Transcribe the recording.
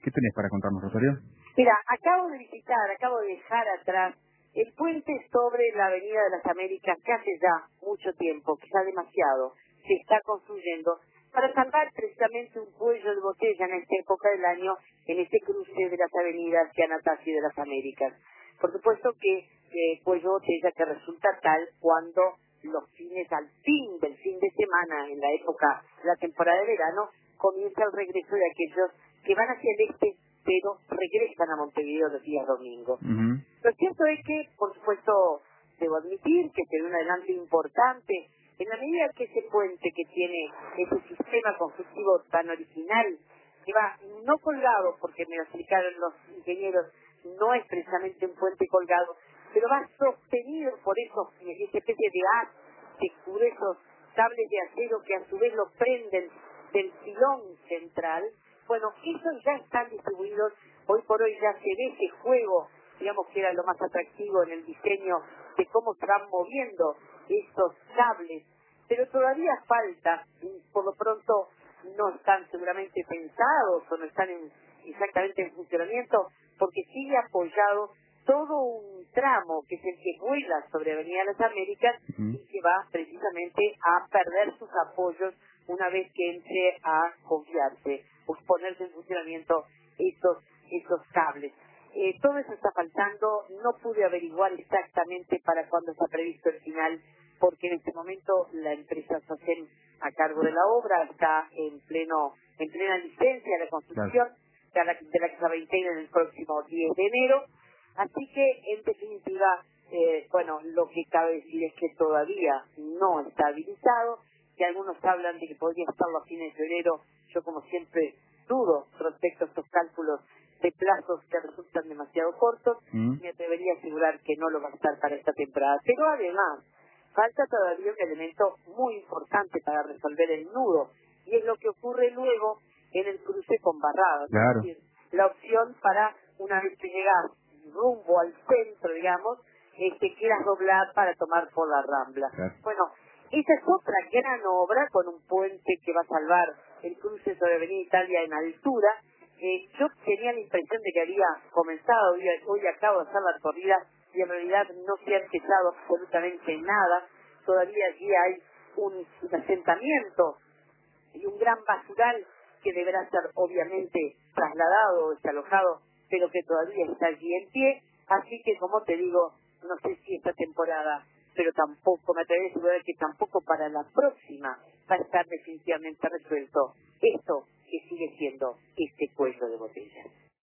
¿Qué tenés para contarnos, Rosario? Mira, acabo de dejar atrás el puente sobre la Avenida de las Américas que hace ya mucho tiempo, quizá demasiado, se está construyendo para salvar precisamente un cuello de botella en esta época del año, en este cruce de las avenidas de Anastasio y de las Américas. Por supuesto que cuello de botella que resulta tal cuando los fines al fin del fin de semana, en la época, la temporada de verano, comienza el regreso de aquellos que van hacia el este, pero regresan a Montevideo los días domingos. Lo cierto es que, por supuesto, debo admitir que se ve un adelanto importante en la medida que ese puente que tiene ese sistema constructivo tan original, que va no colgado, porque me lo explicaron los ingenieros, no es precisamente un puente colgado, pero va sostenido por esa especie de haz, de gruesos cables de acero que a su vez lo prenden del pilón central. Bueno, esos ya están distribuidos, hoy por hoy ya se ve ese juego, digamos que era lo más atractivo en el diseño de cómo se van moviendo estos cables, pero todavía falta, por lo pronto no están seguramente pensados o no están exactamente en funcionamiento, porque sigue apoyado todo un tramo que es el que vuela sobre Avenida de las Américas y que va precisamente a perder sus apoyos una vez que entre a confiarse o ponerse en funcionamiento esos cables. Todo eso está faltando, no pude averiguar exactamente para cuándo está previsto el final, porque en este momento la empresa SACEM a cargo de la obra está en plena licencia de la construcción, de la que se va a integrar el próximo 10 de enero. Así que, en definitiva, bueno, lo que cabe decir es que todavía no está habilitado, que algunos hablan de que podría estarlo a fines de febrero. Yo, como siempre, dudo respecto a estos cálculos de plazos que resultan demasiado cortos, me atrevería a asegurar que no lo va a estar para esta temporada. Pero además, falta todavía un elemento muy importante para resolver el nudo, y es lo que ocurre luego en el cruce con Barradas. Claro. Es decir, la opción para, una vez que llegas rumbo al centro, digamos, que quieras doblar para tomar por la Rambla. Claro. Bueno, esa es otra gran obra con un puente que va a salvar el cruce sobre Avenida Italia en altura. Yo tenía la impresión de que había comenzado, hoy acabo de hacer la corrida y en realidad no se ha empezado absolutamente nada. Todavía allí hay un asentamiento y un gran basural que deberá ser obviamente trasladado o desalojado, pero que todavía está allí en pie. Así que, como te digo, no sé si esta temporada, pero tampoco, me atrevería a asegurar que tampoco para la próxima va a estar definitivamente resuelto esto que sigue siendo este cuello de botella.